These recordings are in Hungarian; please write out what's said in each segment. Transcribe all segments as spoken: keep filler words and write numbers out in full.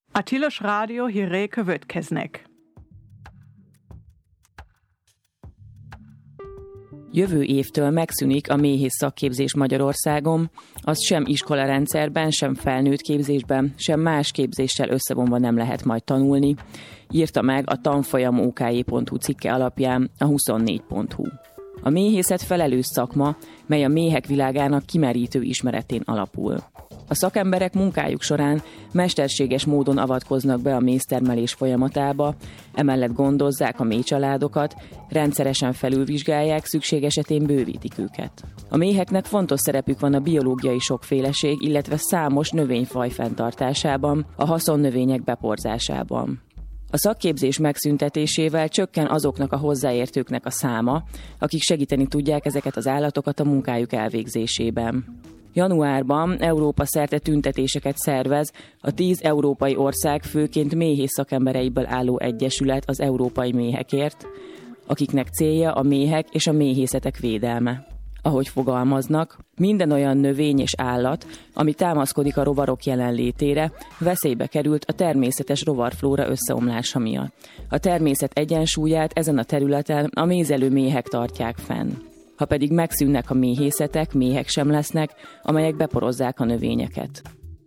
A Tilos Rádió hírei következnek. Jövő évtől megszűnik a méhész szakképzés Magyarországon, azt sem iskolarendszerben, sem felnőtt képzésben, sem más képzéssel összevonva nem lehet majd tanulni, írta meg a tanfolyam o k j pont hu cikke alapján a huszonnégy pont hu. A méhészet felelős szakma, mely a méhek világának kimerítő ismeretén alapul. A szakemberek munkájuk során mesterséges módon avatkoznak be a méztermelés folyamatába, emellett gondozzák a méhcsaládokat, rendszeresen felülvizsgálják, szükség esetén bővítik őket. A méheknek fontos szerepük van a biológiai sokféleség, illetve számos növényfaj fenntartásában, a haszonnövények beporzásában. A szakképzés megszüntetésével csökken azoknak a hozzáértőknek a száma, akik segíteni tudják ezeket az állatokat a munkájuk elvégzésében. Januárban Európa szerte tüntetéseket szervez a tíz európai ország főként méhész szakembereiből álló egyesület az európai méhekért, akiknek célja a méhek és a méhészetek védelme. Ahogy fogalmaznak, minden olyan növény és állat, ami támaszkodik a rovarok jelenlétére, veszélybe került a természetes rovarflóra összeomlása miatt. A természet egyensúlyát ezen a területen a mézelő méhek tartják fenn. Ha pedig megszűnnek a méhészetek, méhek sem lesznek, amelyek beporozzák a növényeket.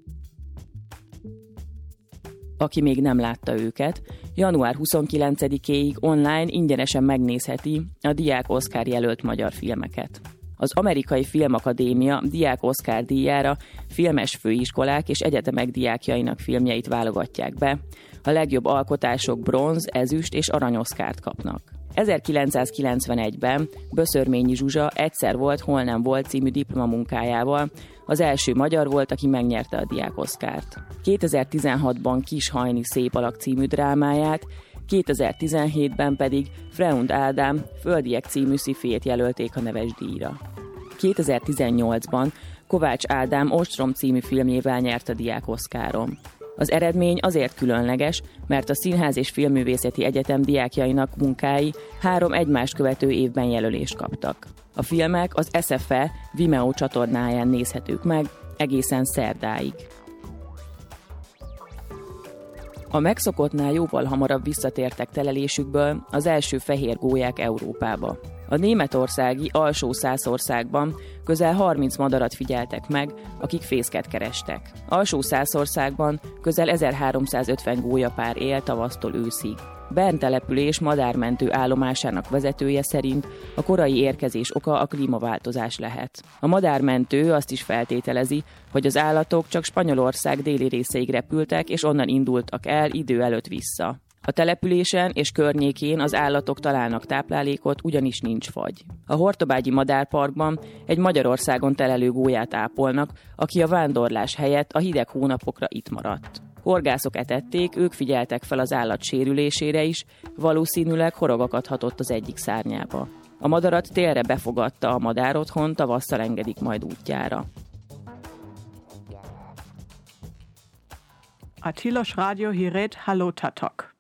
Aki még nem látta őket, január huszonkilencedikéig online ingyenesen megnézheti a Diák Oscar jelölt magyar filmeket. Az Amerikai Filmakadémia Diák Oscar díjára filmes főiskolák és egyetemek diákjainak filmjeit válogatják be, a legjobb alkotások bronz, ezüst és arany Oscart kapnak. ezerkilencszázkilencvenegyben Böszörményi Zsuzsa Egyszer volt, hol nem volt című diplomamunkájával az első magyar volt, aki megnyerte a Diák Oscart. kétezer-tizenhatban Kis Hajni szép alak című drámáját, kétezer-tizenhétben pedig Freund Ádám Földiek című szifijét jelölték a neves díjra. kétezer-tizennyolcban Kovács Ádám Ostrom című filmjével nyert a Diák Oscaron. Az eredmény azért különleges, mert a Színház és Filmművészeti Egyetem diákjainak munkái három egymást követő évben jelölést kaptak. A filmek az es ef e Vimeo csatornáján nézhetők meg egészen szerdáig. A megszokottnál jóval hamarabb visszatértek telelésükből az első fehér gólyák Európába. A németországi Alsó-Szászországban közel harminc madarat figyeltek meg, akik fészket kerestek. Alsó-Szászországban közel ezerháromszázötven gólyapár él tavasztól őszig. Bern település madármentő állomásának vezetője szerint a korai érkezés oka a klímaváltozás lehet. A madármentő azt is feltételezi, hogy az állatok csak Spanyolország déli részeig repültek, és onnan indultak el idő előtt vissza. A településen és környékén az állatok találnak táplálékot, ugyanis nincs fagy. A Hortobágyi Madárparkban egy Magyarországon telelő gólyát ápolnak, aki a vándorlás helyett a hideg hónapokra itt maradt. Horgászok etették, ők figyeltek fel az állat sérülésére is, valószínűleg horog akadhatott az egyik szárnyába. A madarat télre befogadta a madárotthon, tavasszal engedik majd útjára. A Tilos Rádió hírét hallottátok.